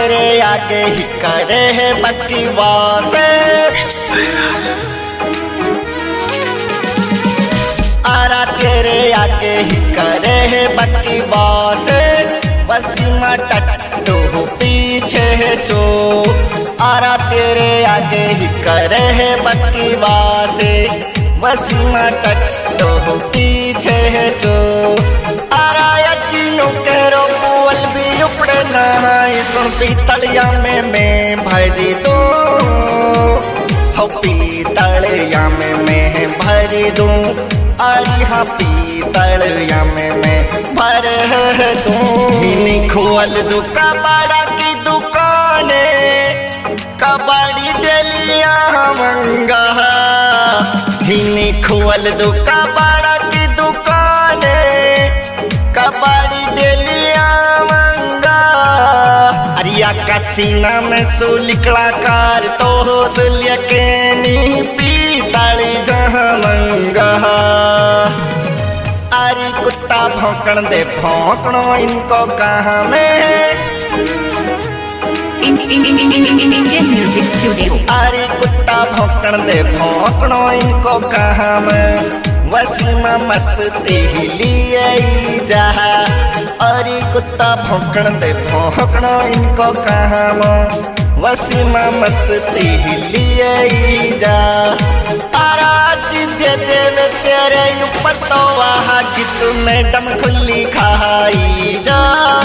तेरे आगे ही करे है बकवास, आरा तेरे आगे ही करे है बकवास। वसीमा टट्टू पीछे है सो, आरा तेरे आगे ही करे है बकवास। वसीमा टट्टू पीछे है सो, आरा यचीनो करो बोल भी उपड़े नहाई। सुन पीतलिया में मैं भरी दूं, हो पीतलिया में मैं भरी दूं। अरे हाँ पीतलिया में मैं भर दूं। खोल दू कबाड़ा की दुकाने, कबाड़ी डेलिया मंगा। हिनी खोल दू कबाड़ा की दुकाने, कबाड़ी डेलिया मंगा। अरिया का सीना में सुलिकड़ा कार तो सुलिया के नी पीतली जहाँ मंगा। अरे कुत्ता भौंकण दे भौंकणो इनको कहाँ में, इंडियन म्यूजिक स्टूडियो। अरे कुत्ता भौंकण दे भौंकणो इनको कहाँ में। वसीमा मस्ती ही लिए जा, अरे कुत्ता भौंकण दे भौंकणो इनको कहाँ में। वसीमा मस्ती ही लिए जा, आरा दे देवे तेरे ऊपर तो वहाँ की तुम्हें दम खुली खाई जा,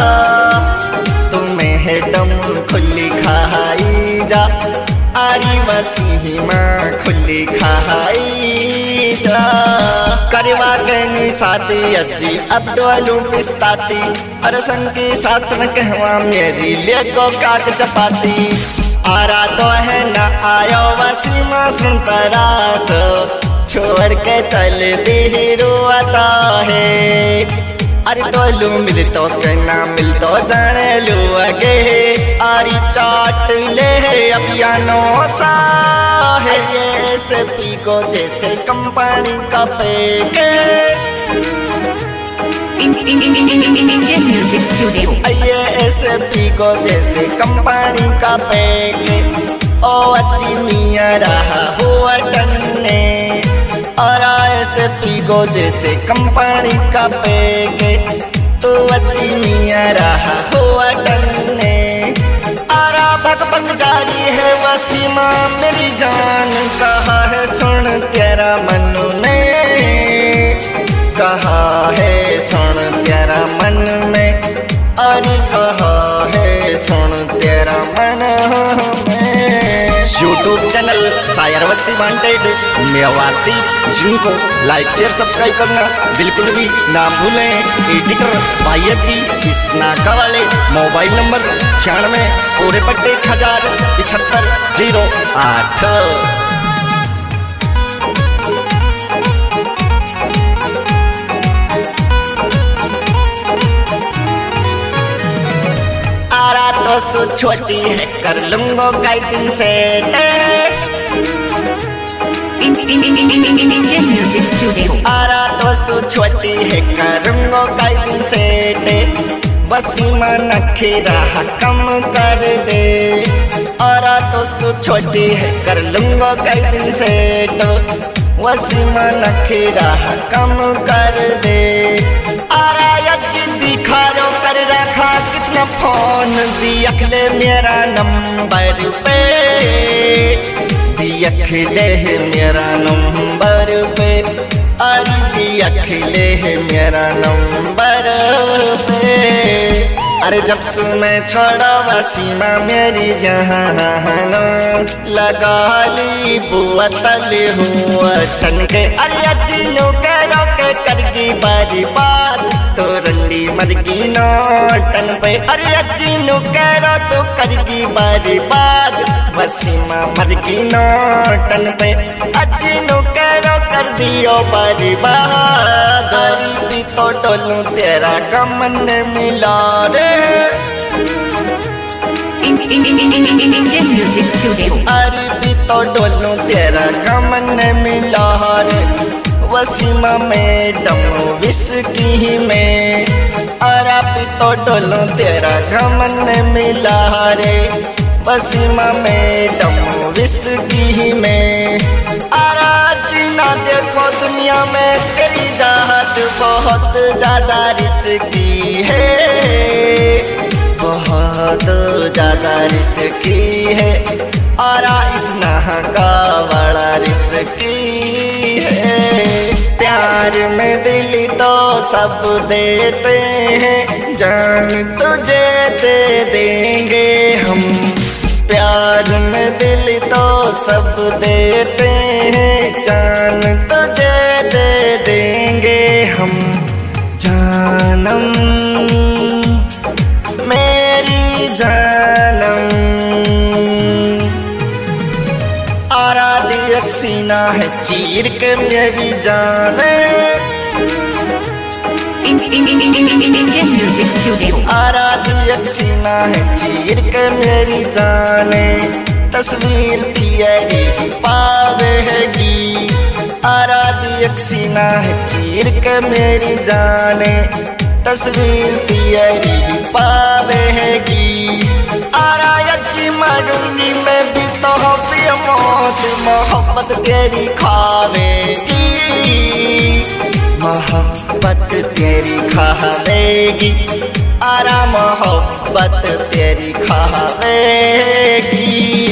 तुम्हें दम खुली खाई जा। आरी वसीमा खुली खाई जा। करवा गई शादी अजी अब डोलू पिस्ताती, अरे संगी साथ न कहवा मेरी ले को काट चपाती। आरा तो है न आयो वसीमा सुन तरास, छोड़ के चल दी रोता है। अरे डोलू मिल तो के ना मिल तो जाने लू अगे, आरी चाट ले अभियानो सा है। ये से पी को जैसे कंपनी का पेके, इंडियन म्यूजिक स्टूडियो। ये ऐसे पी को जैसे कंपनी का पेके। ओ अच्छी मियाँ रहा हुआ टन्ने, और ऐसे पी को जैसे कंपनी का पेके। तो अच्छी मियाँ रहा हुआ टन्ने, आरा भग भग जारी है वसीमा मेरी जान। कहा है सुन तेरा मनु ने, कहा है सुन तेरा मन में। अरे कहा है सुन तेरा मन में। यूट्यूब चैनल शायर वसी वांटेड मेवाती, जिनको लाइक शेयर सब्सक्राइब करना बिल्कुल भी ना भूलें। एडिटर भाई जी इस नाका वाले, मोबाइल नंबर 96 पूरे पट्टे 1075 08। आरा तो सो छोटी है कर लूंगो कई दिन से, इंडियन म्यूजिक स्टूडियो। आरा तो सो छोटी है करूंगो कई दिन से। वसीमा नखीरा कम कर दे, आरा तो सो छोटी है कर लूंगो कई दिन से। वसीमा नखीरा कम कर दे, आरा यच्ची दिखारो कर रखा कितना फोन दियखले मेरा नंबर पे, दियखले है मेरा नंबर पे। अरे दियखले है मेरा नंबर पे। अरे जब से मैं छोड़ा वसीमा मेरी जहान, लगा ली बुआ तले हुआ टन के। अरे अजीनो के रोके करगी बारी बात, तो रंडी मरगी नोटन पे। अरे अजीनो के रो तो करगी बारी बात, वसीमा मरगी नोटन पे। अजीनो के रो कर दियो बारी बात, अरे तो डोलू तेरा गमन मिला रे। Indian Music Studio. अरे भी तो डोलू तेरा गमन मिला रे। वसीमा में डमो विस्की में, आरा पितो डोलो तेरा घमन मिला रे वसीमा मैडम विस्की में। आरा जीना देखो दुनिया में तेरी चाहत बहुत ज्यादा रिस्की है, बहुत ज्यादा रिस्की है। आरा इस नहा का बड़ा रिस्की है। प्यार में दिल तो सब देते हैं, जान तुझे दे देंगे हम। प्यार में दिल तो सब देते हैं, जान तुझे दे देंगे हम। जानम मेरी जानम, आरा दी सीना है चीर के मेरी जाने। Indian Music Studio. आरा दी सीना है चीर के मेरी जाने, तस्वीर तेरी ही पावेगी। आरा दी सीना है चीर के मेरी जाने, तस्वीर तेरी ही पावेगी। आरा यची मरूंगी मैं भी तो भी मौत, मोहब्बत तेरी खावेगी, मोहब्बत तेरी खावेगी। आरा मोहब्बत तेरी खावेगी।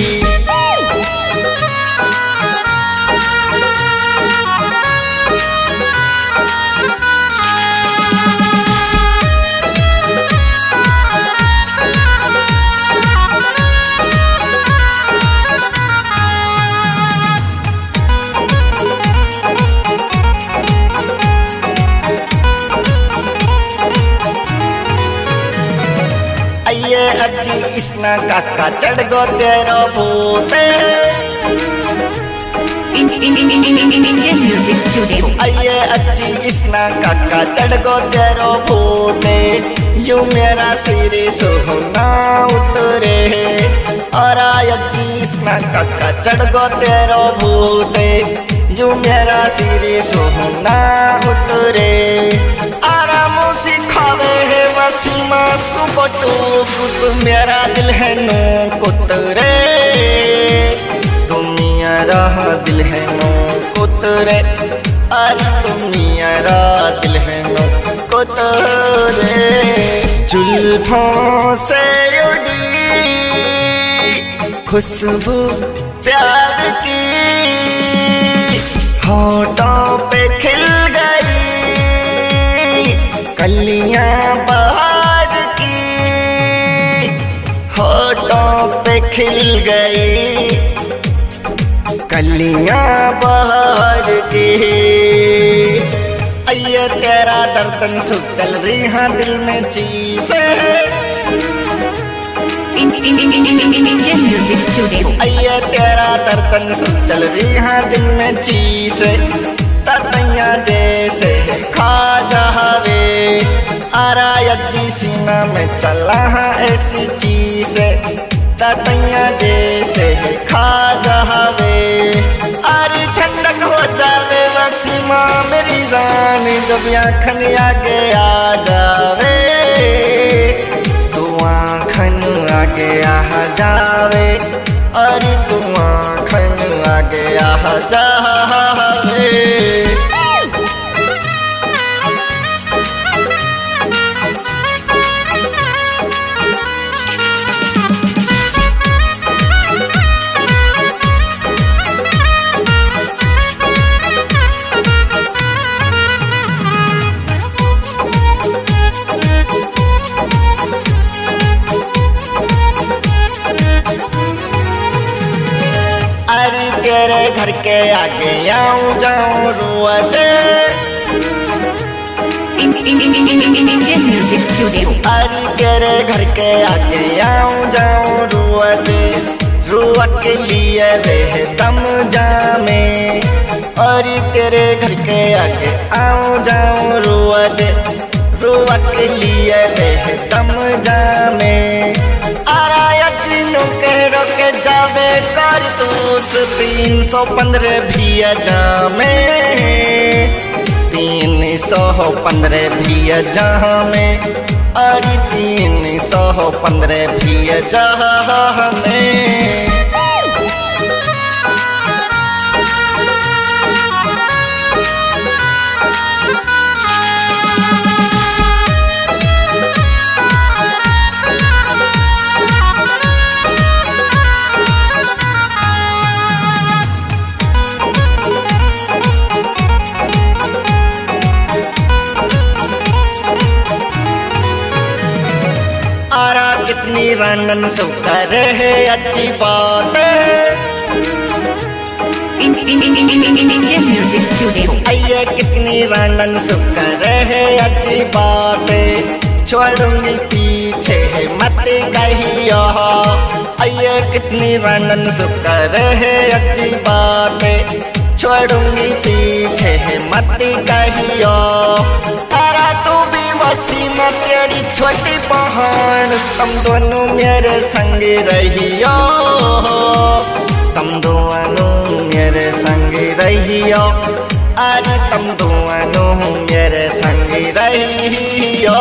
ये अजी इसना काका चढ़ गो तेरो भूते। Indian Music Studio. ये अजी इसना काका चढ़ गो तेरो भूते, यूं मेरा सिर सोहना उतरे। और अजी इसना काका चढ़ गो तेरो भूते, यूं मेरा सिर सोहना उतरे। आराम सिखावे है वसीमा सुबटू कुत, मेरा दिल है नो कुतरे। तुम मेरा दिल है नो कुतरे, अरे तुम मेरा दिल है नो कुतरे। जुल्फों से उड़ी खुशबू प्यार की, होठों पे खिल गई कलियां बहार की, होठों पे खिल गई कलियां बहार की। ये तेरा दर्दन सुख चल रही हाँ दिल में चीज़ है। Indian Music Studio. ये तेरा दर्दन सुख चल रही हाँ दिल में चीज़ है। ततैया जैसे खा जावे, आरा यज्जी सीना में चला हाँ ऐसी चीज़ है। ततैया जैसे खा जावे, अरे ठंडक हो जावे वसीमा मेरी जान, जब आँखन आगे आ जावे। तू आँखन आगे आ जावे, अरे तू आँखन आगे आ जावे। अरे तेरे घर के आगे आऊं जाऊं रोजे। Indian Music Studio. अरे तेरे घर के आगे आऊं जाऊं रोजे, रुआ के लिए वे दम जामे। अरे तेरे घर के आगे आऊं जाऊं रोजे, रुआ के लिए वे दम जामे। के जावे कर तूस 315 भी जामे, 315 भी जहाँ में, अरे 315 भी जहाँ में। आरा कितनी रंगन सुकर है अच्छी बात है। Indian Music Studio. आइए कितनी रंगन सुकर है अच्छी बात है, छोड़ूंगी पीछे मत कहियो। आइए कितनी रंगन सुकर है अच्छी बात है, छोड़ूंगी पीछे मत कहियो। तारा तू भी वसी में तेरी छोटी बहन, तुम दोनों मेरे संग रहियो, तुम दोनों मेरे संग रहियो, अरे तुम दोनों मेरे संग रहियो।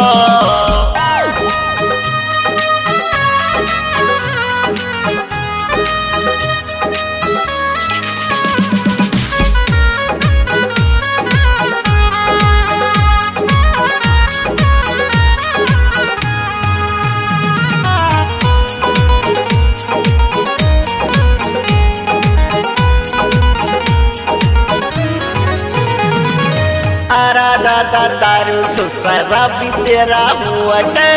आरा ज्यादा दारू सुसरा भी तेरा हुआटे।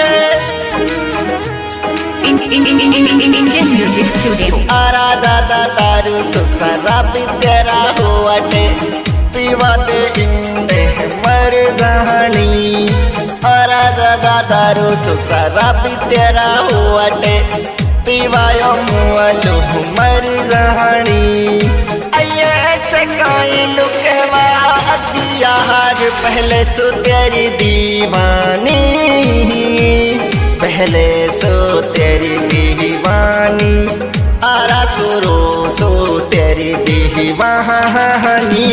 Indian Music Studio. आरा ज्यादा दारू सुसरा भी तेरा हुआटे, पीवा दे इंडे मर जहानी। आरा ज्यादा दारू सुसरा भी तेरा हुआटे, पीवायो मुअलु मर जहानी। आइए ऐसे काई लुकेवा यार, पहले सो तेरी दीवानी, पहले सो तेरी दीवानी, आरा सुरो सो तेरी दीवानी।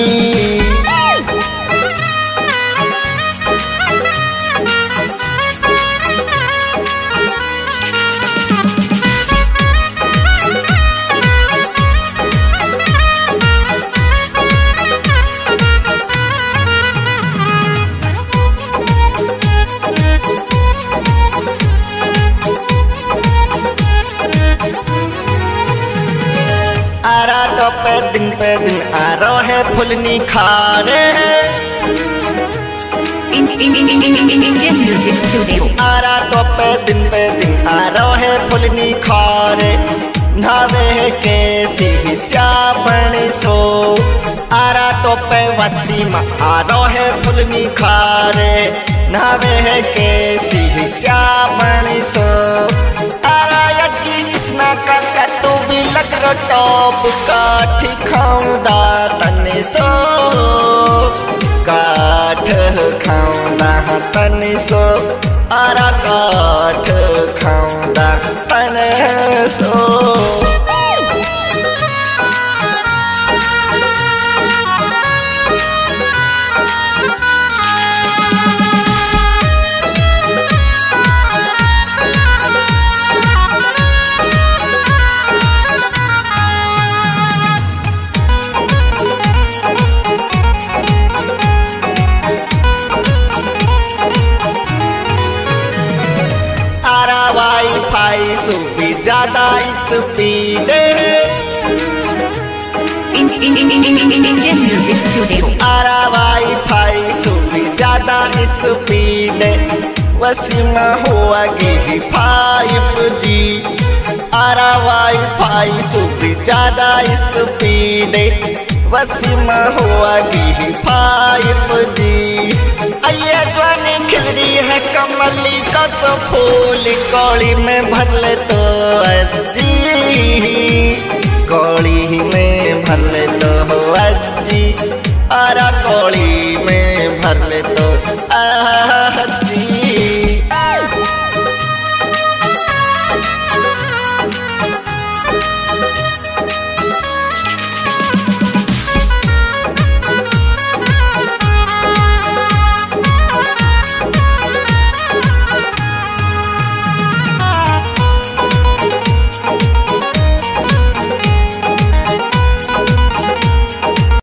आरा तो पे दिन आ रहा है फुल निखारे। Indian Music Studio. आरा तो पे दिन आ रहा है फुल निखारे, नावे कैसी श्यापण सो। आरा तो पे वसीम आ रहा है फुल निखारे, नावे कैसी श्यापण सो। आरा यची इसना का तू भी लग रो टॉप, काठ खाऊंदा तने सो, काठ खाऊंदा तने सो, आरा काठ खाऊंदा तने सो। वाईफाई सुबी ज्यादा स्पीड है। Indian Music Studio. आरा वाईफाई सुबी ज्यादा स्पीड, वसीमा हुआ गी 5G। आरा वाईफाई सुबी ज्यादा स्पीड, वसीमा हुआ गी 5G। आइए जवानी खिल रही है कमली का सो फूल, कौड़ी में भर ले तो अज्जी, कौड़ी में भर ले तो अज्जी, आरा कौड़ी